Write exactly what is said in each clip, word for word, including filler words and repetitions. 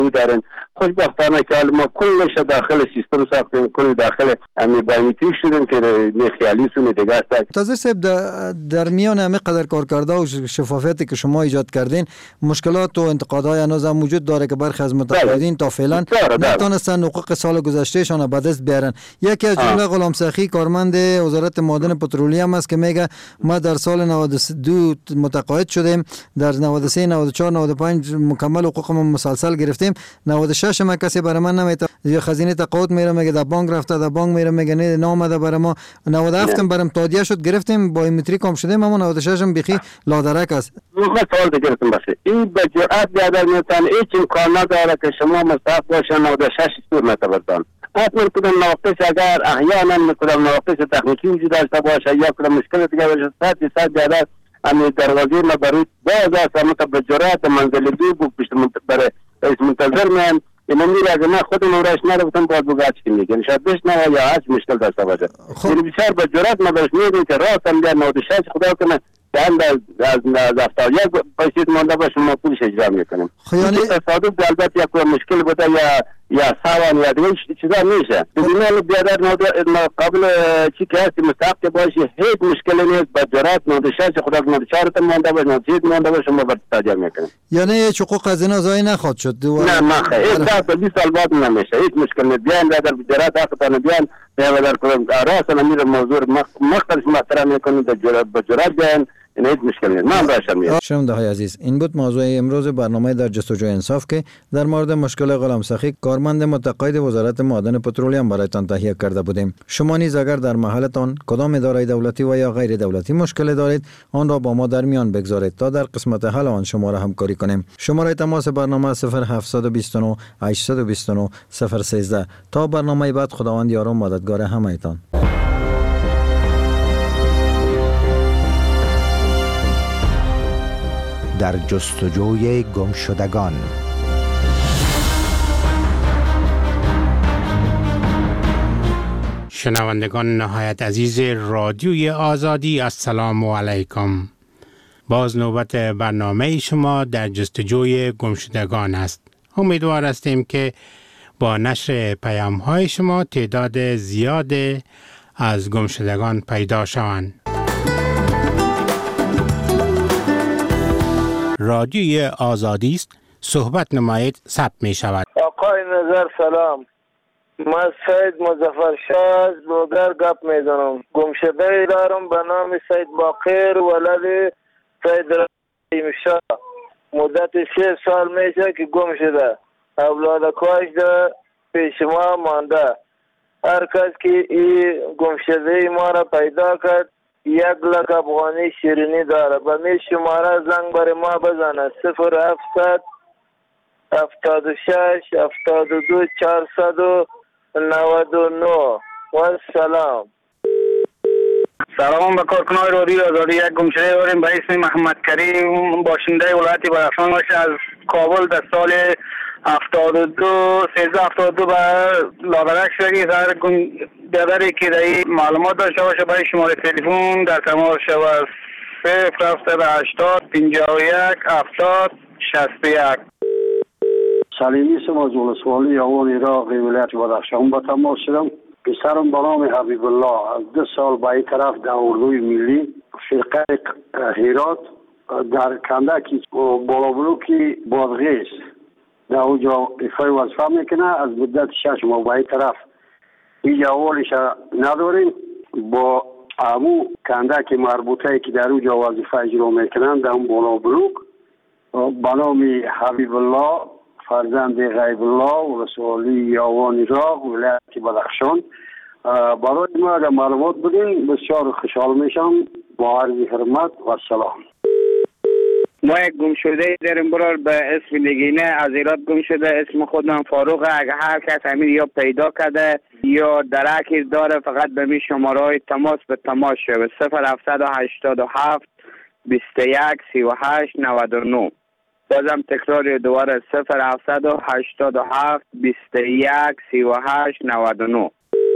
دارن. خوشبختانه که ما کلش داخل سیستم ساختیم، کل داخل امی بایومتریک شدیم که خیالی سونه دیگه است. تازه صاحب در میان همه قدر کار کرده و شفافیتی که شما ایجاد کردین، مشکلات و انتقادهای هنوز هم وجود داره که برخی از متقاعدین تا فعلا نتونستن حقوق سال گذشتهشان به دست بیارن. یکی از جمله غلام سخی کارمند وزارت معادن پترولیوم است که میگه ما در سال نود و دو متقاعد شدیم، در نود و سه نود و چهار نود و پنج مکمل حقوقمون مسلسل گرفتیم، نود و شش ما کسی برای من نمیته، خزینه تقاعد میره میگه در بانک رفته، در بانک میره میگه نه نامده برای ما، نود و هفت هم برام تادیه شد گرفتیم بایومتریک هم شدیم، اما نود و شش هم بخی لادرک است. من سوال دیگه باشه، این به جرأت بیادر میتن هیچ امکان نداره که شما مستحق باشه نود و شش صورت متبردان. اصلا کدام نواقص اگر احیانا کدام نواقص تکنیکی وجود داشته باشه یا کدام مشکل دیگه باشه، صد درصد بیادر امی دروازه ما برای باز است، اما به جرأت منزل دو بود پشت برای رئیس منتظر من این میره اگه من خودم اورش نرفتم باید بگاچ که میگن شاید بشنوه یا هیچ مشکل داشته باشه. یعنی بسیار به جرأت ما بهش میگیم که راست هم بیا نود و شش خدا کنه چند از از دفتر یک پیسیت مانده باشه ما پولش اجرا میکنیم. یعنی تصادف البته یک مشکل بوده یا یا سوان یا دیگه چیزا میشه. بدون بیادر قابل چی که هستی مستحق باشه هیچ مشکلی نیست. با جرأت نود و شش خدا نود و چهار تا مانده باشه نود و سه مانده باشه ما برات تاجر میکنیم. یعنی هیچ حقوق از اینا ضایع نخواد شد. نه نه خیر تا بیست سال بعد نمیشه هیچ مشکل نیست. بیان بیادر جرأت حقتان بیان بیادر کنم راست نمیره موضوع مختلف محترم میکنیم به جرأت به جرأت بیان این هیچ مشکلی نیست. من باشم میاد. شنونده های عزیز، این بود موضوع امروز برنامه در جستجوی انصاف که در مورد مشکل غلام سخی کارمند متقاعد وزارت معادن پترولیوم برایتان تهیه کرده بودیم. شما نیز اگر در محلتان کدام اداره دولتی و یا غیر دولتی مشکل دارید آن را با ما در میان بگذارید تا در قسمت حل آن شما را همکاری کنیم. شماره تماس برنامه صفر هفت دو نه هشت دو نه صفر یک سه. تا برنامه بعد خداوند یار و مددگار همه‌تان. در جستجوی گمشدگان. شنوندگان نهایت عزیز رادیوی آزادی، السلام علیکم. باز نوبت برنامه شما در جستجوی گمشدگان است. امیدوار هستیم که با نشر پیام های شما تعداد زیاد از گمشدگان پیدا شوند. رادیوی آزادی است، صحبت نمایید ثبت می شود. آقای نظر سلام، من سید مظفر شاه از لوگر گپ می زنم. گمشده دارم به نام سید باقر ولد سید رحیم شاه. مدت شش سال میشه که گم شده. اولاد کاش ده پیش ما مانده. هر کس که این گمشده ما را پیدا کرد یک لک افغانی شیرینی داره. به می شماره زنگ بر ما بزنه صفر هفتصد هفتاد و شش هفتاد و دو چهارصد و نود و نه. و سلام. سلام به کارکنان رادیو آزادی. یک گمشده داریم به اسم محمد کریم، باشنده ولایت بدخشان باشه. از کابل در سال هفتاد و دو سیزده هفتاد و دو به لادرک شدگی سر بیادری که در معلومات داشته باشه برای شماره تلفن در تماس شود صفر هفتصد هشتاد پنجاه و یک هفتاد شصت و یک. سلیمی سم از ولسوالی آوان عراق ولایت بدخشان با تماس شدم. پسرم به نام حبیب الله از دو سال به این طرف در اردوی ملی فرقه هرات در کندکی بالا بلوکی بادغیس در اونجا ایفای وظیفه میکنه. از مدت شش ماه به این طرف این اولش نداریم. با امو کندک مربوطه که در اونجا وظیفه اجرا میکنن در اون بالا بلوک به نام حبیب الله فرزند غیب الله ولسوالی یاوان عراق ولایت بدخشان برای ما اگر معلومات بدین بسیار خوشحال میشم. با عرض حرمت و سلام. ما یک گمشده داریم برار به اسم نگینه از ایراد گم شده. اسم خودم فاروقه. اگر هر کس همین یا پیدا کرده یا درکی داره فقط به می شماره های تماس به تماس شده صفر هفتصد و هشتاد و هفت بیست و یک سی و هشت نود و نه. بازم تکرار دوباره صفر هفتصد و هشتاد و هفت بیست و یک سی و هشت نود و نه.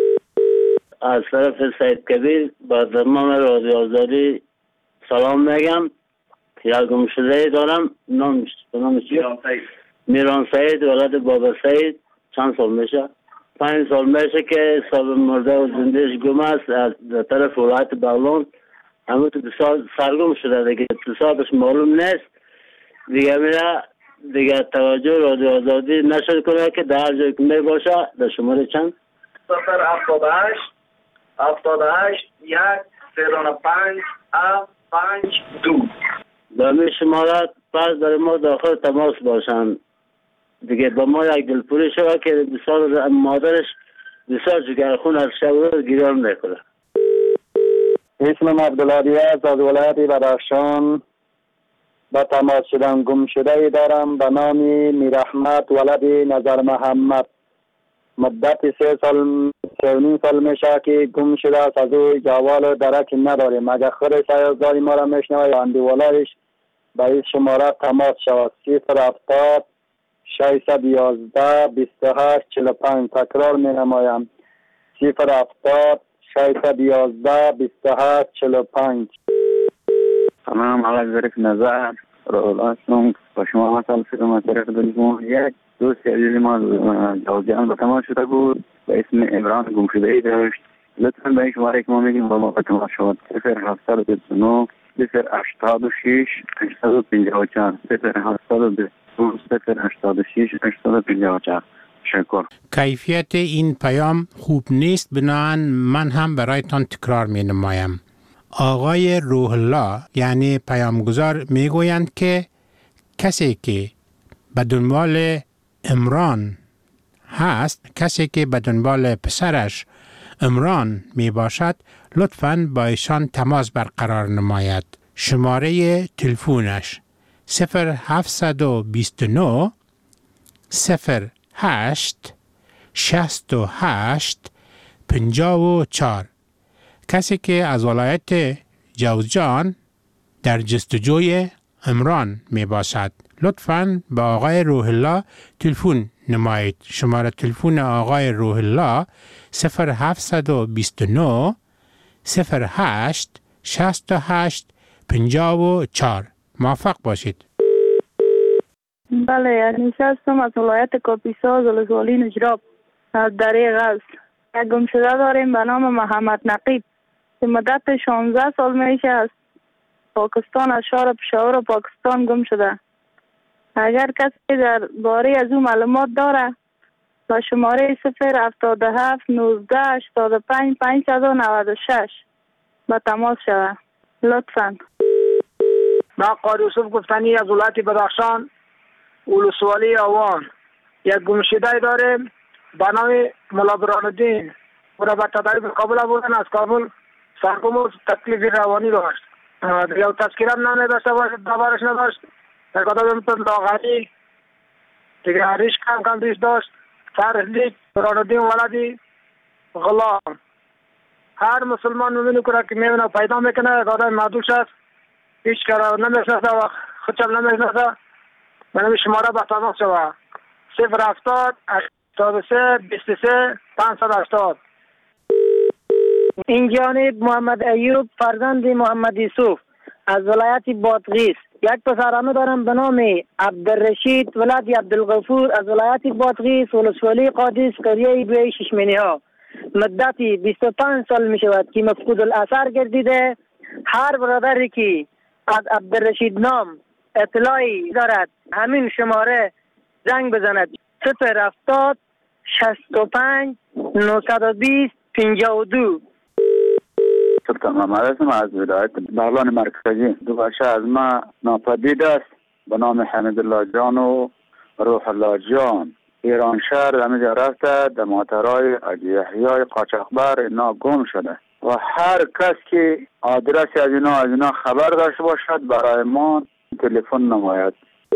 از طرف سید کبیر با تمام رادیو آزادی سلام میگم. یک گمشده دارم نام نام چیه؟ میران سعید ولد بابا سعید. چند سال میشه؟ پنج سال میشه که صاحب مرده و زندهش گم است از طرف ولایت بغلان. همون تو سال سرگم شده دیگه، تو سالش معلوم نیست دیگه. میره دیگه توجه رادیو آزادی نشد کنه که در جایی که می باشه. در شماره چند؟ صفر هفتاد و هشت هفتاد و هشت یک سران پنج هفت پنج دو. در می شماره پس برای ما داخل تماس باشن دیگه. با ما یک دلپوری شده که بسیار مادرش بسیار جگرخون از شب گیران میکنه. اسمم عبدالعالی است، از ولایت بدخشان با تماس شدن گم شده ای دارم به نام میرحمت ولد نظر محمد. مدت سه سال سه و نیم سال میشه که گم شده است. از او جوال و درکی نداریم. اگر خودش عیازداری ما را میشنوه یا اندیولایش به این شماره تماس شود. صفر هفتاد ششصد یازده بیست و هشت چهل و پنج. تکرار می نمایم. صفر هفتاد ششصد یازده بیست و هشت چهل و پنج. سلام آقای ظریف نظر رئال هستم. با شما مثال شدم از طریق تلفن. یک دوست عزیز ما جوزجان به تماس شده بود به اسم عمران گم شده ای داشت. لطفا به این شماره که ما میگیم با ما به تماس شد. صفر هفتصد و بیست و نه صفر هشتاد و شش هشتصد و پنجاه و چهار. صفر هفتصد و بیست و نه صفر هشتاد و شش هشتصد و پنجاه و چهار. شکر. کیفیت این پیام خوب نیست، بنابراین من هم برایتان تکرار می نمایم. آقای روح الله یعنی پیامگذار می گویند که کسی که به دنبال عمران هست، کسی که به دنبال پسرش عمران می باشد، لطفاً با ایشان تماس برقرار نماید. شماره تلفونش صفر هفتصد و بیست و نه صفر هشت شصت و هشت پنجاه و چهار. کسی که از ولایت جوزجان در جستجوی عمران می باشد، لطفاً به آقای روح الله تلفن نمایید. شماره تلفن آقای روح الله صفر هفتصد و بیست و نه صفر هشت شصت و هشت پنجاه و چهار. موفق باشید. بله، یعنی هستم از ولایت کاپیسا، ولسوالی نجراب از دریغ است. یک گم شده داریم به نام محمد نقیب که مدت شانزده سال میشه از پاکستان، از شهر پشاور پاکستان گم شده. اگر کسی در باره از او معلومات داره با شماره صفر هفتاد و هفت نوزده هشتاد و پنج پانصد و نود و شش با تماس شود لطفاً. من قاری یوسف گفتنی از ولایت بدخشان، ولسوالی آوان. یک گمشده داریم به نام ملا برهان‌الدین. او را به تدریب کابل بودن، از کابل سرگم و تکلیف روانی داشت. دیگه تذکیره هم نمی داشته باشه، دبارش نداشت. در کدام مثل لاغری دیگه ریش کم کم ریش داشت. تاریخ لیک برهان‌الدین ولدی غلام. هر مسلمان میبینی که میبینه پیدا میکنه آدم معدوش است، هیچ کار نمیشناسه و خودشم نمیشناسه. من شماره به تماس شود صفر هفتاد هشتاد و سه بیست و سه پانصد و هشتاد. این جانب محمد ایوب فرزند محمد یوسف از ولایت بادغیس. یک پسرانه دارم به نام عبدالرشید ولد عبدالغفور از ولایت بادغیس، ولسوالی قادس، قریه دوی ششمنی ها. مدتی بیست و پنج سال می شود که مفقود الاثر گردیده. هر برادری که از عبدالرشید نام اطلاعی دارد همین شماره زنگ بزند. صفر هفتاد شصت و پنج نهصد و بیست پنجاه و دو. سلطان محمد هستم از ولایت بغلان مرکزی. دو بچه از ما ناپدید است به نام حمید الله جان و روح الله جان. ایران شهر در رفته در ماترای یحیای قاچاقبر اینا گم شده و هر کس که آدرسی از اینا از اینا خبر داشته باشد برای ما تلفن نماید.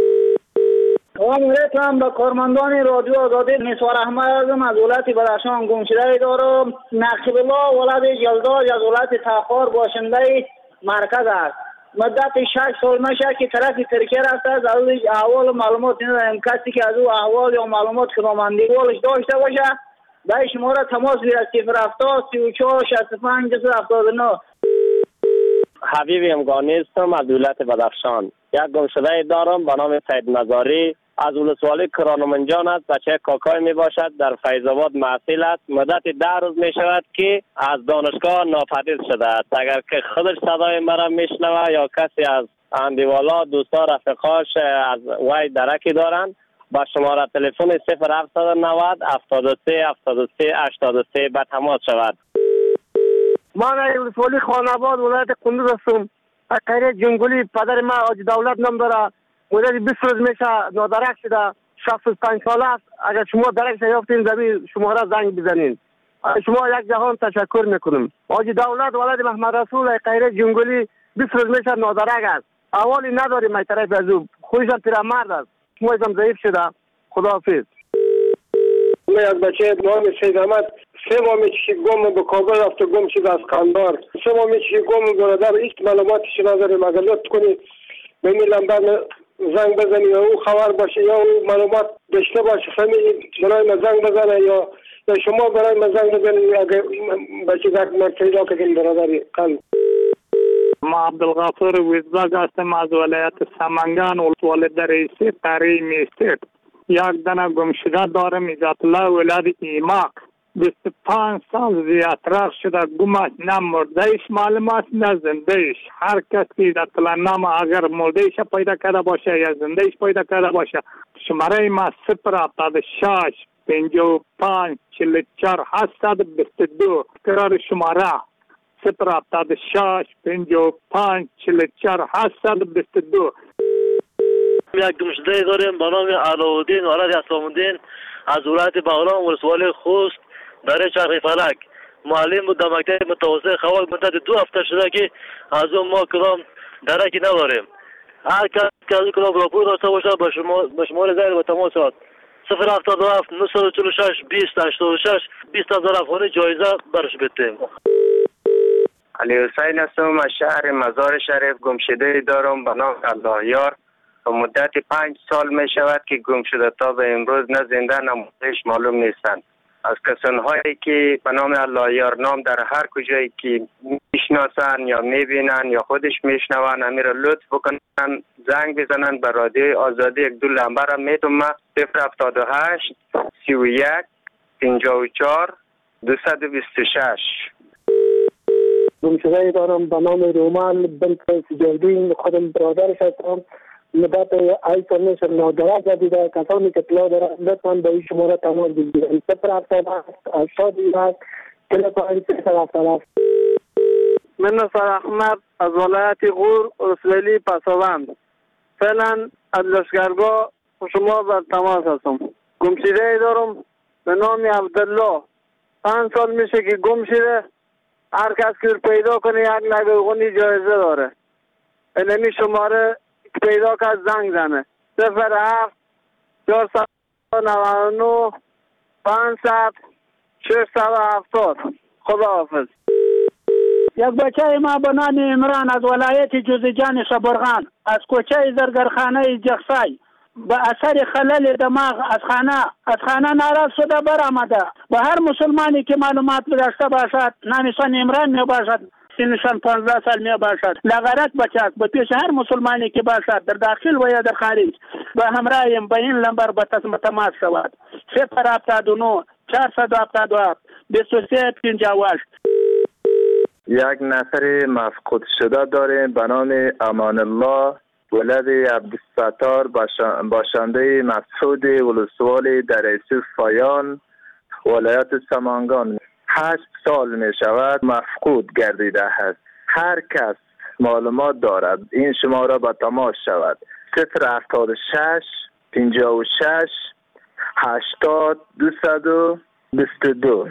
سلام به کارمندان رادیو آزادی. نثار احمد ازم از ولایت بدخشان گم شده دارم. نقیب الله ولد جلداج از ولایت تخار باشنده مرکز است. مدت شش سال میشه که طرف ترکیه رفته است. از احوال و معلومات ندارم. کسی که از او احوال یا معلومات خدمتگارش داشته باشه به شماره تماس گیرد. صفر هفتاد سی و چهار شصت و پنج هفتاد و نه. حبیب امگانی هستم از ولایت بدخشان. یک گم شده دارم به نام سید نظاری از ولسوالی کرانمنجان است. بچه کاکای می باشد، در فیض آباد محصل است. مدت ده روز می شود که از دانشگاه ناپدید شده است. اگر که خودش صدای مرا میشنوه یا کسی از اندیوالا دوستا رفقاش از وای درکی دارند، با شماره تلفن صفر هفت نود هفتاد و سه هفتاد و سه هشتاد و سه به تماس شود. من ولسوالی خاناباد ولایت کندوز هستم. خیر جنگولی پدر ما حاجی دولت نام داره. مدت بیست روز میشه نادرک شده. شصت و پنج ساله است. اگر شما درک یافتین زمین شماره زنگ بزنین. شما یک جهان تشکر میکنم. حاجی دولت ولایت محمد رسول خیر جنگولی بیست روز میشه نادرک است. اولی نداریم از طرف از او. خودشان پیرمرد است. شما هم ضعیف شده. خداحافظ. من از بچه نام سید احمد سه ماه میشه گم به کابل رفته گم شده از قندار. سه ماه میشه گم برادر هیچ معلوماتش نداریم. اگر لطف کنی به این لمبر زنگ بزنی یا او خبر باشه یا او معلومات داشته باشه فهمی برای ما زنگ بزنه یا یا شما برای ما زنگ بزنید اگر بچه گرد من پیدا کنیم برادری قلب. ما عبدالغفور ویزباگ هستم از ولایت سمنگان ولسوالی دریسی تری میستید. یک دانه گم شده دارم ایزات الله ولاد ایماق بیست و پنج سال زیادتر شده گمش نه مردهش معلومات نه زندهش. هر کسی در طلعنامه اگر مردهش پیدا کرده باشه یا زندهش پیدا کرده باشه شماره ما صفر هفتاد شش پنجاه و پنج چهل و چهار هشتصد و بیست و دو. تکرار شماره صفر هفتاد شش پنجاه و پنج چهل و چهار هشتصد و بیست و دو. یک گمشده داریم به نام علاءالدین ولد اسلام‌الدین از ولایت بغلان ولسوالی خوست در چرخ فلک. معلم بود در مکتب متوسط خوال. مدت دو هفته شده که از اون ما کدام درکی نداریم. هر کس که از کدام راپور داشته باشه به شما به شماره زنگ به تماس شد صفر هفتاد و هفت نهصد و چهل و شش بیست هشتاد و شش بیست هزار افغانی جایزه برش بدیم. علی حسین هستم از شهر مزار شریف. گمشده دارم به نام الله یار. و مدت پنج سال می شود که گم شده تا به امروز نه زنده نه مردهش معلوم نیستند. از کسانهایی که به نام الله یار نام در هر کجایی که میشناسن یا میبینن یا خودش میشنون امیر لطف بکنن زنگ بزنن به رادیوی آزادی. یک دو لمبر هم میدم صفر هفتاد و هشت سی و یک پنجاه و چهار دویست و بیست و شش. گمشده دارم به نام رومال بنت سجادین. خودم برادرش هستم. مدت ای سال میشه نادرک زدیده. کسانی که اطلاع دارن لطفاً به این شماره تماس بگیرن. صفر هفتاد و هشت هشتاد و یک چهل و پنج صفر هفتاد و هفت. من نصر احمد از ولایت غور ولسوالی پسابند. فعلا از لشکرگاه شما بر تماس هستم. گمشده دارم به نام عبدالله. پنج سال میشه که گم شده. هر کس که پیدا کنه یک نگهبانی جایزه داره. اینمی شماره پیدا کرد زنگ زنه صفر هفت چهارصد و نود و نه پانصد ششصد و هفتاد. خداحافظ. یک بچه ما به نام عمران از ولایت جوزجان شبرغان از کوچه زرگرخانه جخسای به اثر خلل دماغ از خانه از خانه ناراض شده برآمده. به هر مسلمانی که معلومات داشته باشد نامشان عمران می باشد سنشان پانزده سال می باشد لغرک بچه به پیش هر مسلمانی که باشد در داخل و یا در خارج به همراهیم به این لمبر به تماس شود صفر هفتاد و نه چهارصد و هفتاد و هفت بیست و سه پنجاه و هشت. یک نفر مفقود شده داریم به نام امان الله ولد عبدالستار باشنده مسعود ولسوالی دریسی فایان ولایت سمنگان. هشت سال می شود مفقود گردیده است. هر کس معلومات دارد این شماره به تماس شود صفر هفتاد و شش پنجاه و شش هشتاد دویست و بیست و دو.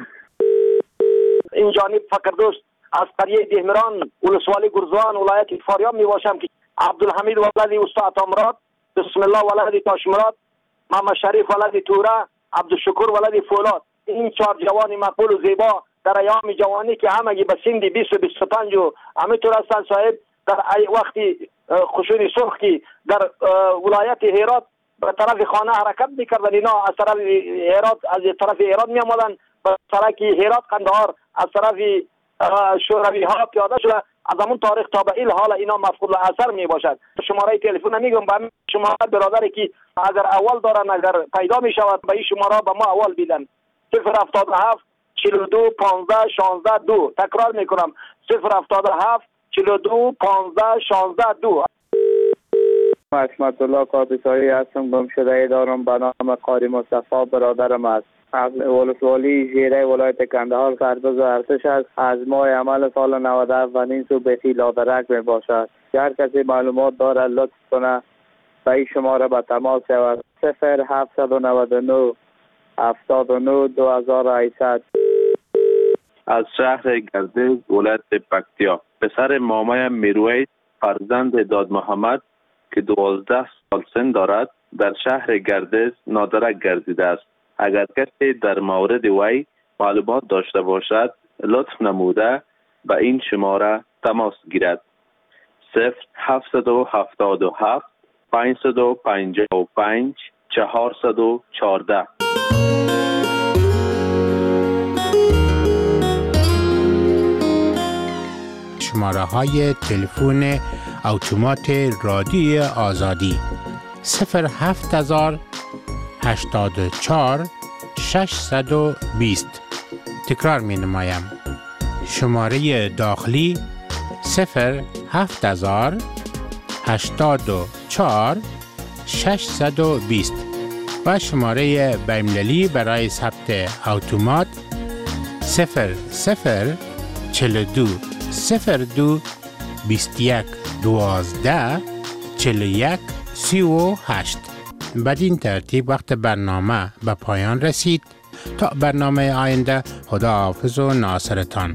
این جانب فکردوست از قریه دهمران ولسوالی گرزوان ولایت فاریاب می باشم که عبدالحمید ولد استاد امراد بسم الله ولد تاشمراد محمد شریف ولد توره عبدالشکر ولد فولاد. این چهار جوان مقبول و زیبا در ایام جوانی که همگی به سن بیست و بیست و پنج و همینطور هستند صاحب در وقتی خشونی سرخ که در ولایت هرات به طرف خانه حرکت میکردن اینا از طرف هرات از طرف هرات می آمدن به سرک هرات قندهار از طرف شوروی ها پیاده شده از همون تاریخ تا به این حال اینا مفقود الاثر می باشد. شماره تلفن میگم به شما برادری که اگر اول دارن اگر پیدا می شود به این شماره به ما اول بیدن. صفر هفتاد و هفت چهل و دو پانزده شانزده دو. تکرار میکنم صفر هفتاد و هفت چهل و دو پانزده شانزده دو. حکمت الله کاپیسایی هستم. گم شده دارم به نام قاری مصطفی برادرم است. از ولسوالی ژیره ولایت کندهار سرباز ارتش است. از ماه عمل سال نود و هفت و نیم سو بهتی لادرک می باشد. هر کسی معلومات داره لطف کنه به این شماره به تماس شود. صفر هفتصد و نود و نه هفتاد و نه دو هزار و هشتصد. از شهر گردز ولایت پکتیا. پسر مامایم میرویس فرزند داد محمد که دوازده سال سن دارد در شهر گردز نادرک گردیده است. اگر کسی در مورد وی معلومات داشته باشد لطف نموده به این شماره تماس گیرد. صفر هفتصد و هفتاد و هفت پانصد و پنجاه و پنج چهارصد و چهارده. شماره های تلفن اتومات رادیوی آزادی صفر هفت هزار هشتاد و چهار ششصد و بیست. تکرار می نمایم. شماره داخلی صفر هفت هزار هشتاد و چهار ششصد و بیست و شماره بین‌المللی برای ثبت اتومات صفر صفر چهل و دو صفر دو بیست و یک دوازده چهل و یک سی و هشت. بدین ترتیب وقت برنامه به پایان رسید. تا برنامه آینده خداحافظ و ناصرتان.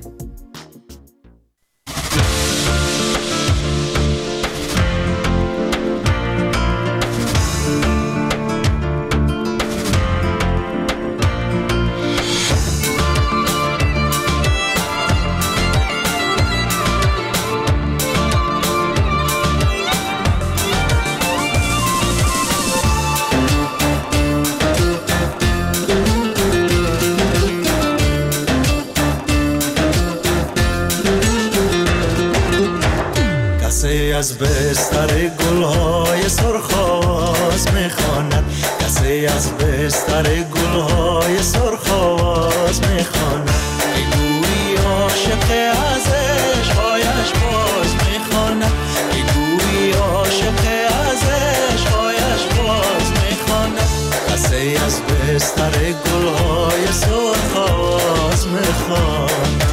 از بستر گلهای سرخ آواز میخواند. کسی از بستر گلهای سرخ آواز میخواند. میگویی عاشق از عشقهایش باز میخواند. میگویی عاشق از عشقهایش باز میخواند. کسی از بستر گلهای سرخ آواز میخواند.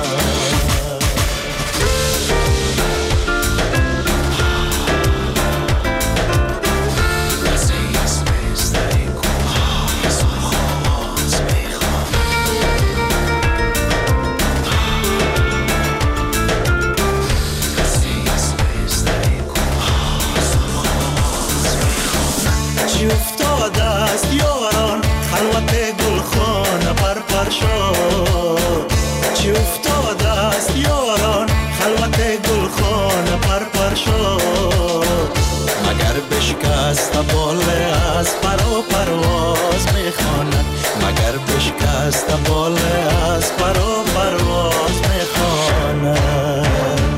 چی افتاده است یاران خلوت گلخانه پر پر شد. مگر بشکست بال از پر و پرواز میخواند. مگر بشکست بال از پر و پرواز میخواند.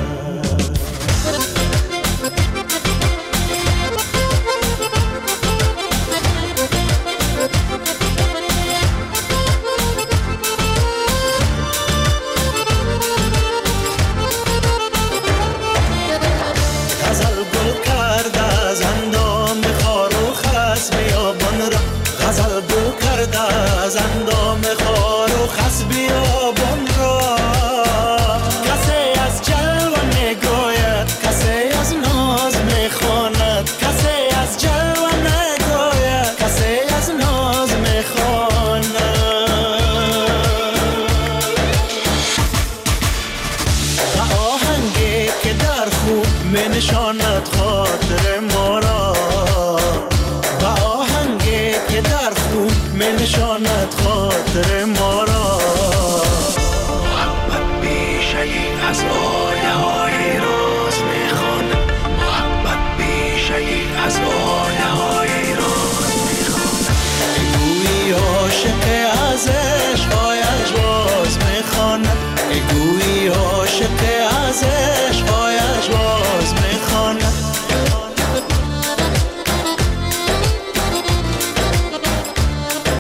از اندام خار و خس بیابان را کسی از جلوه میگوید، کسی از ناز میخواند. کسی از جلوه میگوید، کسی از ناز میخواند. و آهنگی که در خوب منشاند خاطر ما را. و آهنگی که در خوب منشاند خاطر ما را. محبت بیشه از آن